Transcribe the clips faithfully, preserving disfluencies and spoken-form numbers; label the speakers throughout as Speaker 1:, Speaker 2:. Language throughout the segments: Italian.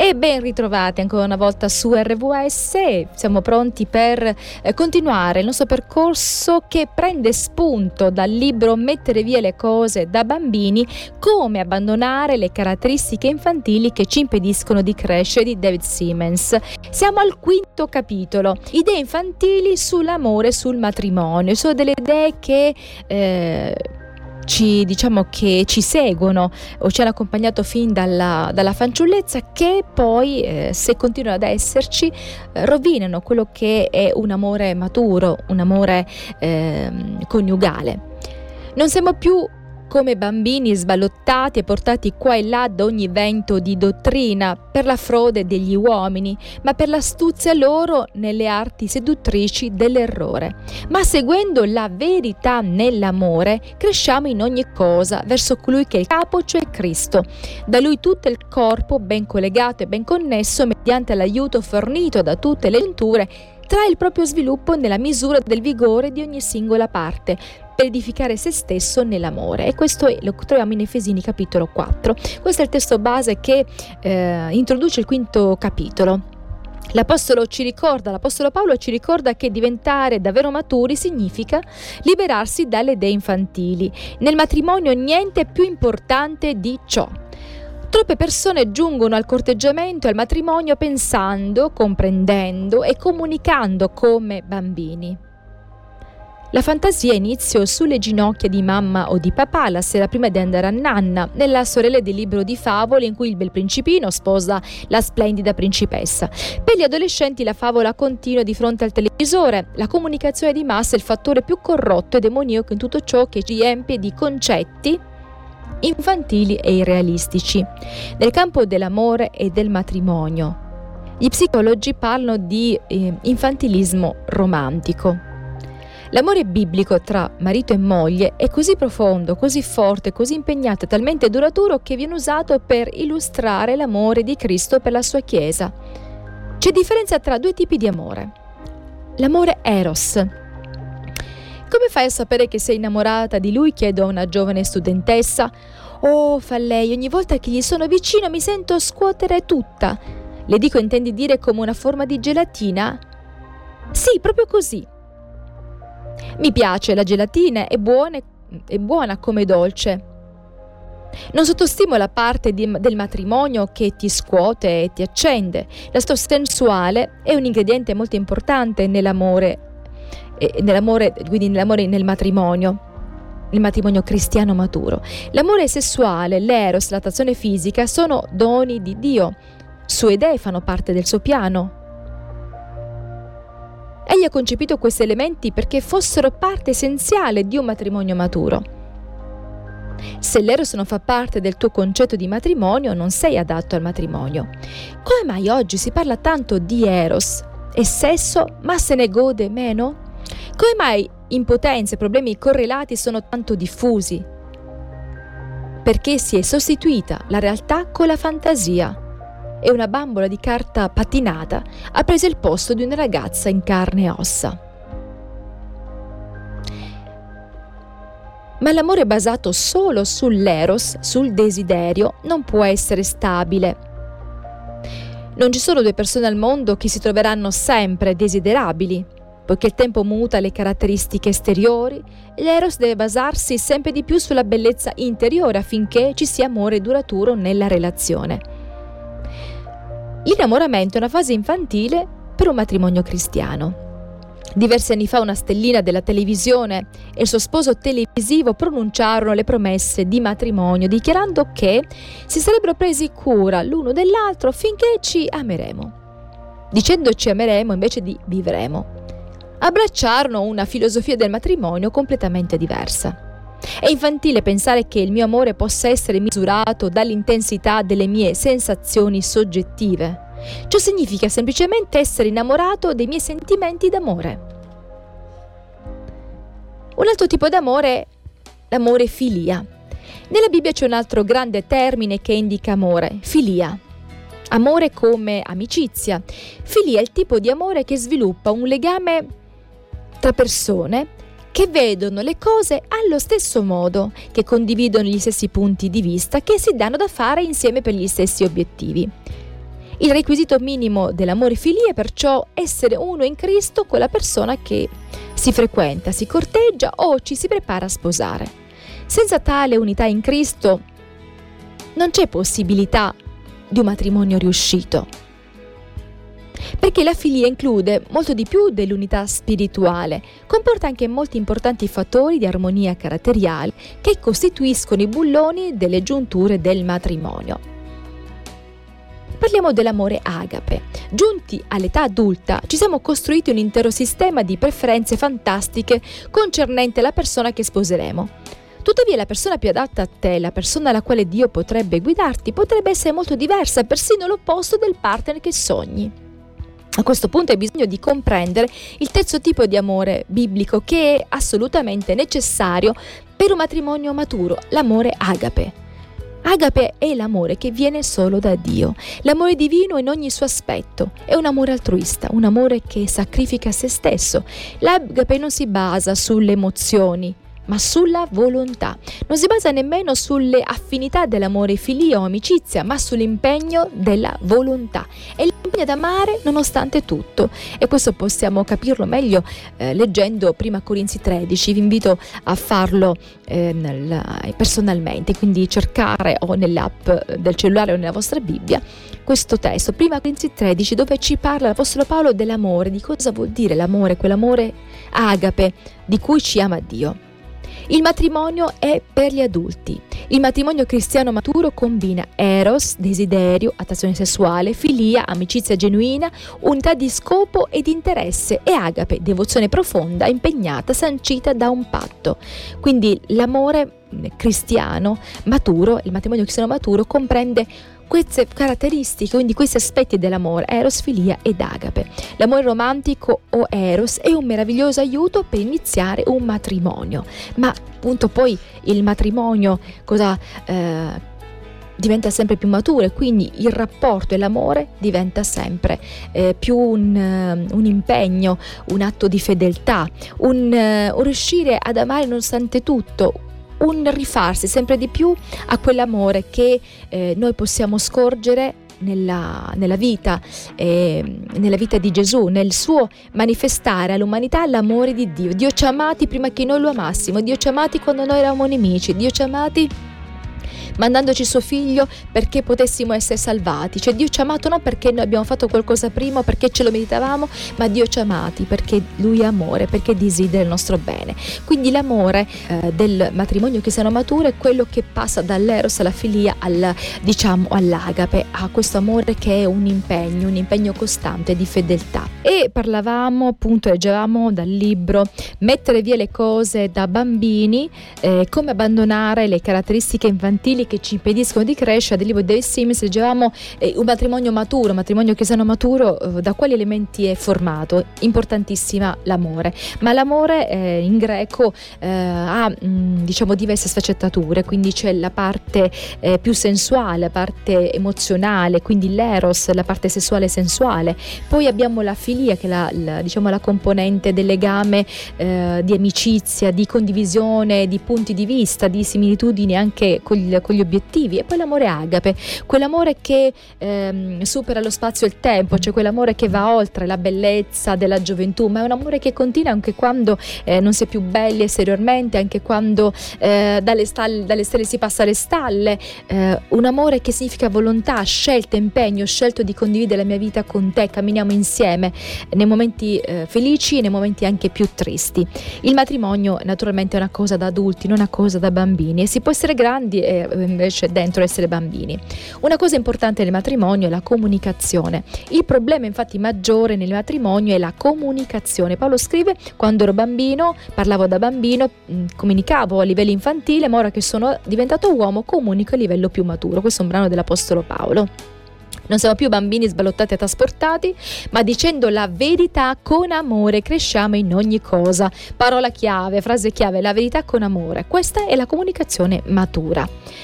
Speaker 1: E ben ritrovati ancora una volta su R V S. Siamo pronti per eh, continuare il nostro percorso che prende spunto dal libro Mettere via le cose da bambini, come abbandonare le caratteristiche infantili che ci impediscono di crescere, di David Simmons. Siamo al quinto capitolo, idee infantili sull'amore e sul matrimonio. Sono delle idee che eh, ci diciamo che ci seguono o ci hanno accompagnato fin dalla, dalla fanciullezza, che poi eh, se continuano ad esserci eh, rovinano quello che è un amore maturo, un amore eh, coniugale. Non siamo più come bambini sballottati e portati qua e là da ogni vento di dottrina per la frode degli uomini, ma per l'astuzia loro nelle arti seduttrici dell'errore. Ma seguendo la verità nell'amore, cresciamo in ogni cosa verso colui che è il capo, cioè Cristo. Da lui tutto il corpo, ben collegato e ben connesso, mediante l'aiuto fornito da tutte le giunture, trae il proprio sviluppo nella misura del vigore di ogni singola parte, per edificare se stesso nell'amore. E questo lo troviamo in Efesini capitolo quattro. Questo è il testo base che eh, introduce il quinto capitolo. L'apostolo ci ricorda, l'apostolo Paolo ci ricorda che diventare davvero maturi significa liberarsi dalle idee infantili. Nel matrimonio niente è più importante di ciò. Troppe persone giungono al corteggiamento e al matrimonio pensando, comprendendo e comunicando come bambini. La fantasia inizia sulle ginocchia di mamma o di papà la sera prima di andare a nanna, nella sorella del libro di favole in cui il bel principino sposa la splendida principessa. Per gli adolescenti la favola continua di fronte al televisore. La comunicazione di massa è il fattore più corrotto e demoniaco in tutto ciò che ci riempie di concetti infantili e irrealistici. Nel campo dell'amore e del matrimonio, gli psicologi parlano di eh, infantilismo romantico. L'amore biblico tra marito e moglie è così profondo, così forte, così impegnato e talmente duraturo che viene usato per illustrare l'amore di Cristo per la sua Chiesa. C'è differenza tra due tipi di amore. L'amore eros. Come fai a sapere che sei innamorata di lui? Chiedo a una giovane studentessa. Oh, fa lei, ogni volta che gli sono vicino mi sento scuotere tutta. Le dico, intendi dire come una forma di gelatina? Sì, proprio così. Mi piace la gelatina, è buona, è buona come dolce. Non sottostimo la parte di, del matrimonio che ti scuote e ti accende. L'aspetto sensuale è un ingrediente molto importante nell'amore, eh, nell'amore, quindi nell'amore nel matrimonio, il matrimonio cristiano maturo. L'amore sessuale, l'eros, l'attrazione fisica sono doni di Dio. Sue dei fanno parte del suo piano. Egli ha concepito questi elementi perché fossero parte essenziale di un matrimonio maturo. Se l'eros non fa parte del tuo concetto di matrimonio, non sei adatto al matrimonio. Come mai oggi si parla tanto di eros e sesso, ma se ne gode meno? Come mai impotenza e problemi correlati sono tanto diffusi? Perché si è sostituita la realtà con la fantasia. E una bambola di carta patinata ha preso il posto di una ragazza in carne e ossa. Ma l'amore basato solo sull'eros, sul desiderio, non può essere stabile. Non ci sono due persone al mondo che si troveranno sempre desiderabili. Poiché il tempo muta le caratteristiche esteriori, l'eros deve basarsi sempre di più sulla bellezza interiore affinché ci sia amore duraturo nella relazione. L'innamoramento è una fase infantile per un matrimonio cristiano. Diversi anni fa una stellina della televisione e il suo sposo televisivo pronunciarono le promesse di matrimonio, dichiarando che si sarebbero presi cura l'uno dell'altro finché ci ameremo. Dicendo ci ameremo invece di vivremo. Abbracciarono una filosofia del matrimonio completamente diversa. È infantile pensare che il mio amore possa essere misurato dall'intensità delle mie sensazioni soggettive. Ciò significa semplicemente essere innamorato dei miei sentimenti d'amore. Un altro tipo d'amore è l'amore filia. Nella Bibbia c'è un altro grande termine che indica amore, filia. Amore come amicizia. Filia è il tipo di amore che sviluppa un legame tra persone che vedono le cose allo stesso modo, che condividono gli stessi punti di vista, che si danno da fare insieme per gli stessi obiettivi. Il requisito minimo dell'amore filia è perciò essere uno in Cristo con la persona che si frequenta, si corteggia o ci si prepara a sposare. Senza tale unità in Cristo non c'è possibilità di un matrimonio riuscito, perché la filia include molto di più dell'unità spirituale, comporta anche molti importanti fattori di armonia caratteriale che costituiscono i bulloni delle giunture del matrimonio. Parliamo dell'amore agape. Giunti all'età adulta, ci siamo costruiti un intero sistema di preferenze fantastiche concernente la persona che sposeremo. Tuttavia la persona più adatta a te, la persona alla quale Dio potrebbe guidarti, potrebbe essere molto diversa, persino l'opposto del partner che sogni. A questo punto hai bisogno di comprendere il terzo tipo di amore biblico che è assolutamente necessario per un matrimonio maturo, l'amore agape. Agape è l'amore che viene solo da Dio, l'amore divino in ogni suo aspetto, è un amore altruista, un amore che sacrifica se stesso. L'agape non si basa sulle emozioni, ma sulla volontà. Non si basa nemmeno sulle affinità dell'amore filio o amicizia, ma sull'impegno della volontà. È l'impegno ad amare nonostante tutto. E questo possiamo capirlo meglio eh, leggendo prima Corinzi tredici. Vi invito a farlo eh, nel, personalmente, quindi cercare o nell'app del cellulare o nella vostra Bibbia questo testo, prima Corinzi tredici, dove ci parla l'Apostolo Paolo dell'amore, di cosa vuol dire l'amore, quell'amore agape di cui ci ama Dio. Il matrimonio è per gli adulti. Il matrimonio cristiano maturo combina eros, desiderio, attrazione sessuale, filia, amicizia genuina, unità di scopo e di interesse, e agape, devozione profonda, impegnata, sancita da un patto. Quindi l'amore cristiano maturo, il matrimonio cristiano maturo comprende queste caratteristiche, quindi questi aspetti dell'amore, eros, filia ed agape. L'amore romantico o eros è un meraviglioso aiuto per iniziare un matrimonio, ma appunto poi il matrimonio cosa eh, diventa sempre più maturo, e quindi il rapporto e l'amore diventa sempre eh, più un, uh, un impegno, un atto di fedeltà, un, uh, un riuscire ad amare nonostante tutto, un rifarsi sempre di più a quell'amore che eh, noi possiamo scorgere nella, nella vita eh, nella vita di Gesù, nel suo manifestare all'umanità l'amore di Dio. Dio ci ha amati prima che noi lo amassimo, Dio ci ha amati quando noi eravamo nemici, Dio ci ha amati mandandoci suo figlio perché potessimo essere salvati. Cioè Dio ci ha amato non perché noi abbiamo fatto qualcosa prima o perché ce lo meritavamo, ma Dio ci ha amati perché Lui è amore, perché desidera il nostro bene. Quindi l'amore eh, del matrimonio cristiano maturo è quello che passa dall'eros alla filia, al, diciamo all'agape, a questo amore che è un impegno, un impegno costante di fedeltà. E parlavamo appunto, leggevamo dal libro Mettere via le cose da bambini, eh, come abbandonare le caratteristiche infantili che ci impediscono di crescere, del libro di David Simmons. Leggevamo eh, un matrimonio maturo, un matrimonio cristiano maturo, eh, da quali elementi è formato? Importantissima l'amore, ma l'amore eh, in greco eh, ha mh, diciamo diverse sfaccettature, quindi c'è la parte eh, più sensuale, la parte emozionale, quindi l'eros, la parte sessuale e sensuale, poi abbiamo la filia che è la, la, diciamo la componente del legame eh, di amicizia, di condivisione, di punti di vista, di similitudini anche con gli, con gli obiettivi, e poi l'amore agape, quell'amore che ehm, supera lo spazio e il tempo, cioè quell'amore che va oltre la bellezza della gioventù, ma è un amore che continua anche quando eh, non si è più belli esteriormente, anche quando eh, dalle, stalle, dalle stelle si passa alle stalle, eh, un amore che significa volontà, scelta, impegno, ho scelto di condividere la mia vita con te, camminiamo insieme nei momenti eh, felici e nei momenti anche più tristi. Il matrimonio naturalmente è una cosa da adulti, non una cosa da bambini, e si può essere grandi e invece dentro essere bambini. Una cosa importante nel matrimonio è la comunicazione. Il problema infatti maggiore nel matrimonio è la comunicazione. Paolo scrive: quando ero bambino parlavo da bambino, mh, comunicavo a livello infantile, ma ora che sono diventato uomo comunico a livello più maturo. Questo è un brano dell'Apostolo Paolo. Non siamo più bambini sballottati e trasportati, ma dicendo la verità con amore cresciamo in ogni cosa. Parola chiave, frase chiave, la verità con amore. Questa è la comunicazione matura.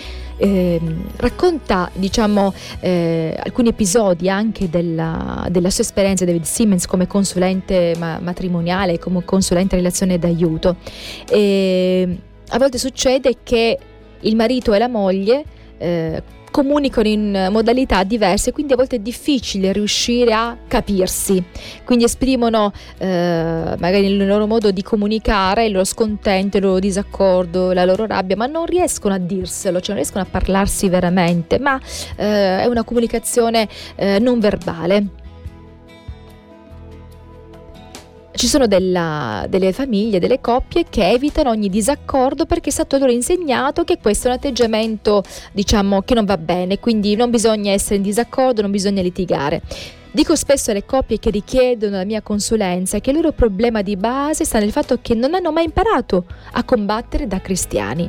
Speaker 1: Eh, racconta diciamo eh, alcuni episodi anche della, della sua esperienza David Simmons come consulente ma- matrimoniale, come consulente relazione d'aiuto. Eh, a volte succede che il marito e la moglie eh, comunicano in modalità diverse, quindi a volte è difficile riuscire a capirsi, quindi esprimono eh, magari il loro modo di comunicare, il loro scontento, il loro disaccordo, la loro rabbia, ma non riescono a dirselo, cioè non riescono a parlarsi veramente, ma eh, è una comunicazione eh, non verbale. Ci sono della, delle famiglie, delle coppie che evitano ogni disaccordo perché è stato loro insegnato che questo è un atteggiamento, diciamo, che non va bene, quindi non bisogna essere in disaccordo, non bisogna litigare. Dico spesso alle coppie che richiedono la mia consulenza che il loro problema di base sta nel fatto che non hanno mai imparato a combattere da cristiani.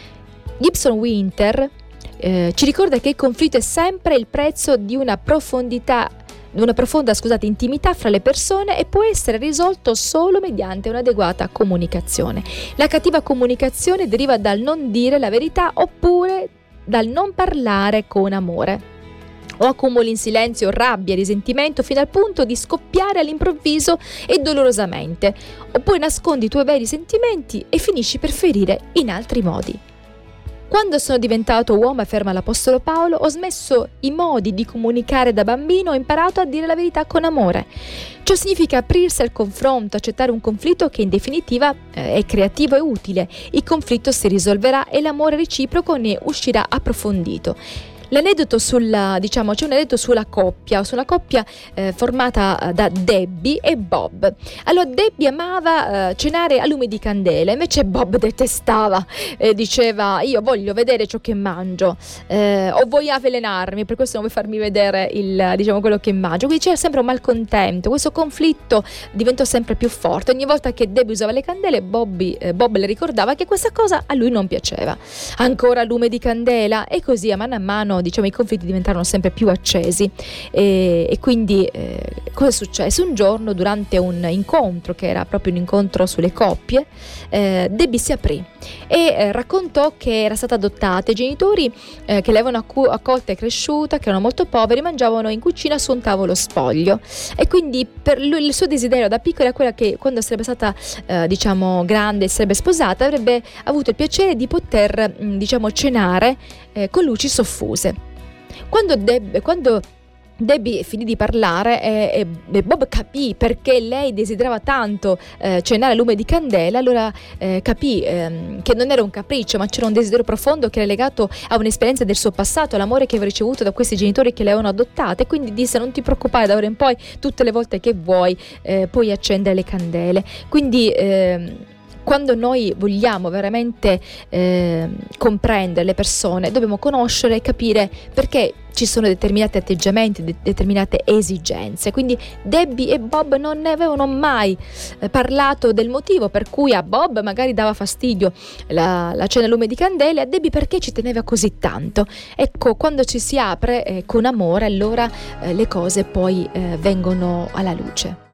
Speaker 1: Gibson Winter eh, ci ricorda che il conflitto è sempre il prezzo di una profondità una profonda scusate, intimità fra le persone e può essere risolto solo mediante un'adeguata comunicazione. La cattiva comunicazione deriva dal non dire la verità oppure dal non parlare con amore. O accumuli in silenzio rabbia e risentimento fino al punto di scoppiare all'improvviso e dolorosamente, oppure nascondi i tuoi veri sentimenti e finisci per ferire in altri modi. Quando sono diventato uomo, afferma l'Apostolo Paolo, ho smesso i modi di comunicare da bambino, ho imparato a dire la verità con amore. Ciò significa aprirsi al confronto, accettare un conflitto che in definitiva eh, è creativo e utile. Il conflitto si risolverà e l'amore reciproco ne uscirà approfondito. L'aneddoto sulla, diciamo, c'è un aneddoto sulla coppia, sulla coppia eh, formata da Debbie e Bob. Allora Debbie amava eh, cenare a lume di candela, invece Bob detestava, eh, diceva io voglio vedere ciò che mangio, eh, o voglio avvelenarmi, per questo non vuoi farmi vedere il, diciamo, quello che mangio. Quindi c'era sempre un malcontento, questo conflitto diventò sempre più forte. Ogni volta che Debbie usava le candele, Bobby, eh, Bob le ricordava che questa cosa a lui non piaceva. Ancora lume di candela, e così a mano a mano, diciamo, i conflitti diventarono sempre più accesi e, e quindi eh, cosa è successo? Un giorno durante un incontro che era proprio un incontro sulle coppie, eh, Debbie si aprì e eh, raccontò che era stata adottata. I genitori eh, che l'avevano accu- accolta e cresciuta, che erano molto poveri, mangiavano in cucina su un tavolo spoglio, e quindi per lui il suo desiderio da piccola era quella che quando sarebbe stata eh, diciamo grande e sarebbe sposata avrebbe avuto il piacere di poter mh, diciamo cenare eh, con luci soffuse. Quando, Deb- quando Debbie finì di parlare e, e Bob capì perché lei desiderava tanto eh, cenare a lume di candela, allora eh, capì eh, che non era un capriccio, ma c'era un desiderio profondo che era legato a un'esperienza del suo passato, all'amore che aveva ricevuto da questi genitori che le avevano adottata, e quindi disse non ti preoccupare, da ora in poi tutte le volte che vuoi eh, puoi accendere le candele. Quindi eh, quando noi vogliamo veramente eh, comprendere le persone, dobbiamo conoscere e capire perché ci sono determinati atteggiamenti, de- determinate esigenze. Quindi Debbie e Bob non ne avevano mai eh, parlato del motivo per cui a Bob magari dava fastidio la, la cena a lume di candele, a Debbie perché ci teneva così tanto. Ecco, quando ci si apre eh, con amore, allora eh, le cose poi eh, vengono alla luce.